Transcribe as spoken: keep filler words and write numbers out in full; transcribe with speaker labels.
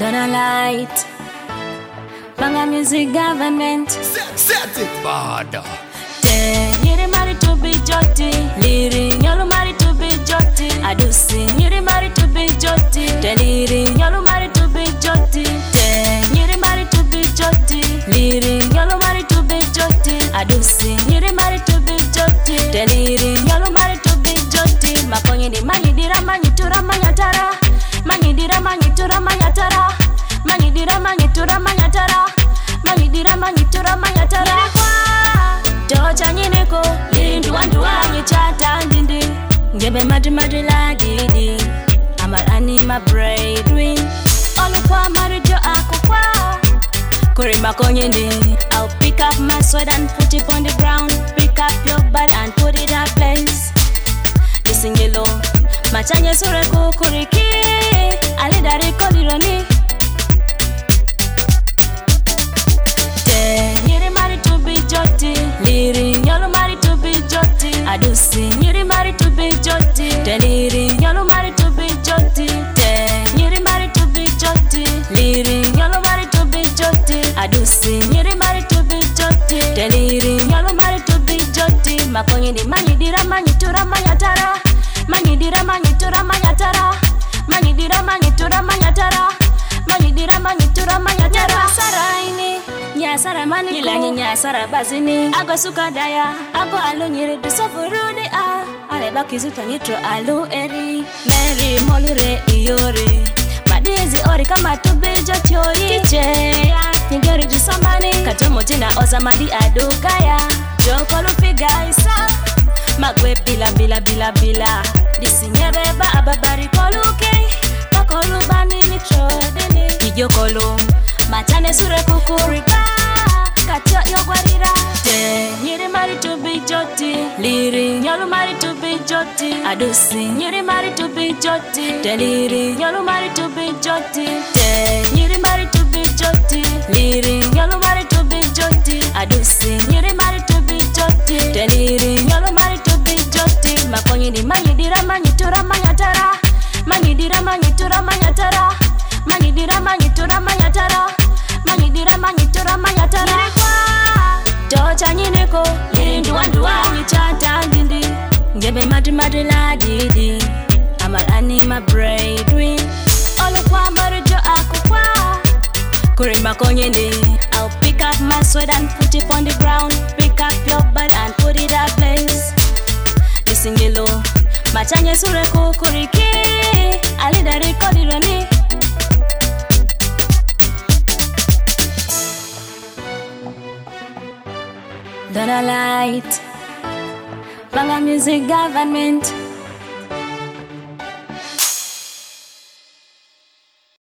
Speaker 1: Donna Light, Banga Music Government.
Speaker 2: Set, set it, bad.
Speaker 1: You're married to be jotty. Leading, you're married to be jotty. I do sing, you're married to be jotty. Leading, you're married to be jotty. You're married to be jotty. Leading, you're married to be jotty. I do sing, you're married to be jotty. Leading, you're married to be jotty. Makonye ni mani dira mani tura manyatara. Mani dira mani tura manyatara. Mani dira mani tura manyatara. Mani dira mani tura manyatara. Tocha nyineko, lindu wandu wanyi chata ndindi. Ngebe madri madri la didi. Amar anima braidwin. Olupa marijo akukwa. Kuri makonye ni. I'll pick up my sword and put it on the ground. Pick up your body and put it in place. Listen yellow. Machanye sure kukuriki. Alidari kolironi. You're married to be jotty. Leading, you're married to be jotty. I do sing, you're married to be jotty. Leading, you're married to be jotty. You're married to be jotty. Leading, you're married to be jotty. I do sing, you're married to be jotty. Leading, you're married to be jotty. Makonye ni mani dira mani tura manyatara. Mani dira mani tura manyatara. Mani dira mani tura manyatara. Mani dira mani tura manyatara. Saraini. Nyasara mani Nyilanyi nyasara bazini Ago suka daya Ago alu nyiri dusofurudi ah Aleba kizuta nyitro alu eri Meri molure iyori Madizi ori kama tubejo tiori Kiche Nyigeri jusomani Katomo tina ozamadi adukaya Joko lupiga isa Magwe bila bila bila bila Disi nyereba ababari koluke Bakolu bani nitro dini Kijokolo Machane sure kukurika Kacha yogwarira You're married to be jotty. Leading, you're married to be jotty. I do sing, you're married to be jotty. Leading, you're married to be jotty. You're married to be jotty. Leading, you're married to be jotty. I do sing, you're married to be jotty. Leading, you're married to be jotty. Makonye ni mani dira mani tura manyatara. Mani dira mani tura manyatara. Mani dira mani tura manyatara. Mani dira mani tura manyatara. Tocha nyineko, lindu wandu wanyi chata ndindi. Ngebe madri madri la didi. Amar anima braidwin. Olupa marijo akukwa. Kuri makonye ni. I'll pick up my sword and put it on the ground. Pick up your body and put it in place. Listen yellow. Machanye sure kukuriki. Alidari kolironi. Donna Light, Banga Music Government.